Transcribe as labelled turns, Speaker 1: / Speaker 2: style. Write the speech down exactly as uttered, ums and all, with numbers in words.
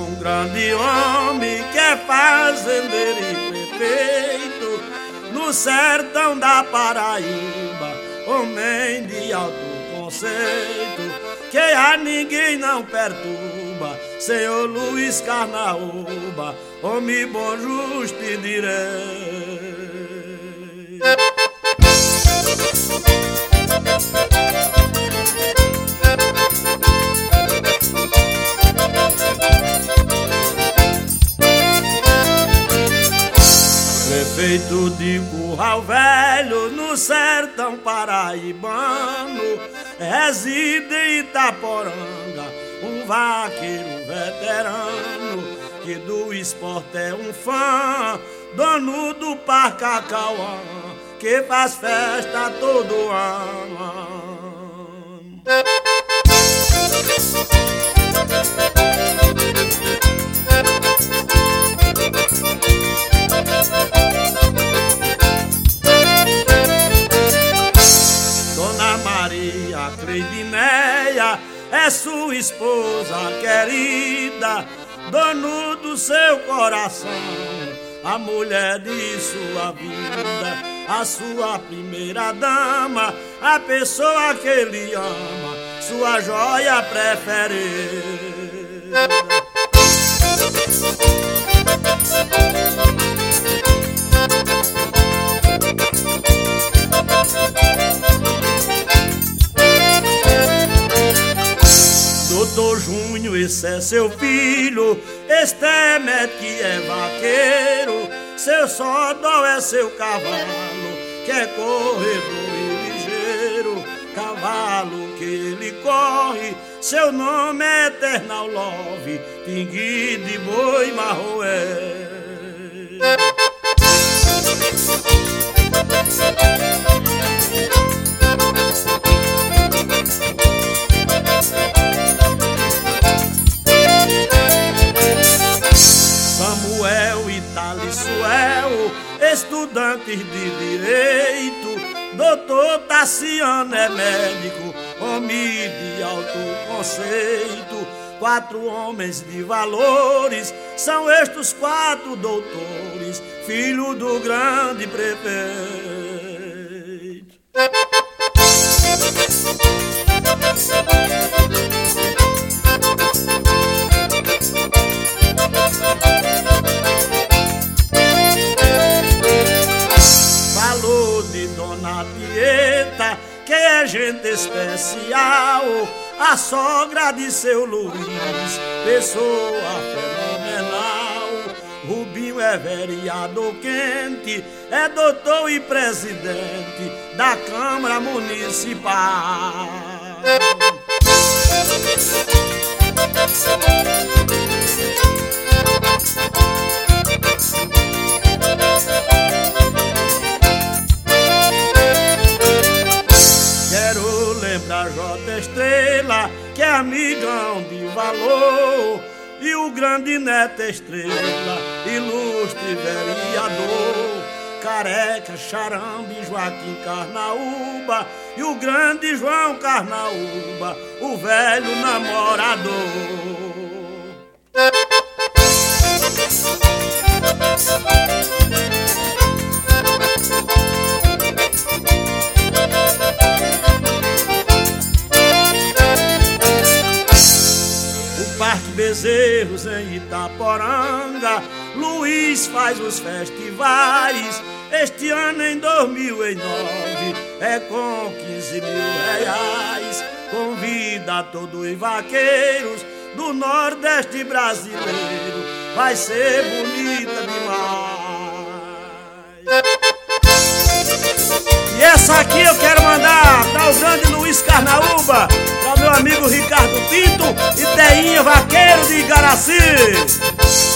Speaker 1: um grande homem que é fazendeiro e prefeito no sertão da Paraíba, homem de alto conceito, que a ninguém não perturba, senhor Luiz Carnaúba, homem bom, justo e direito. Prefeito de Curral Velho, no sertão paraibano, reside em Itaporanga, um vaqueiro veterano, que do esporte é um fã, dono do Parque Cacauã, que faz festa todo ano. Dona Maria Cleidinéia é sua esposa querida, dono do seu coração, a mulher de sua vida, a sua primeira dama, a pessoa que ele ama, sua joia preferida. Doutor Júnior, esse é seu filho, este é médico que é vaqueiro, seu sodó é seu cavalo, que é corredor e ligeiro, cavalo que ele corre, seu nome é Eternal Love, tingui de boi marroé. Samuel e Talisuel, estudantes de direito, doutor Tassiano é médico, homem de alto conceito, quatro homens de valores, são estes quatro doutores, filho do grande prefeito. Falou de Dona Tieta, que é gente especial, a sogra de seu Luiz, pessoa fenomenal. Rubinho é vereador quente, é doutor e presidente da Câmara Municipal. Quero lembrar J. Estrela, que é amigão de valor, e o grande Neto Estrela, ilustre vereador, Careca, Charambe, Joaquim Carnaúba, e o grande João Carnaúba, o velho namorador. Parque Bezerros em Itaporanga, Luiz faz os festivais. Este ano em dois mil e nove é com quinze mil reais. Convida todos os vaqueiros do Nordeste brasileiro, vai ser bonita demais. E essa aqui eu quero mandar para o grande Luiz Carnaúba, para o meu amigo Ricardo Pinto e Teinha Vaqueiro de Igaraci.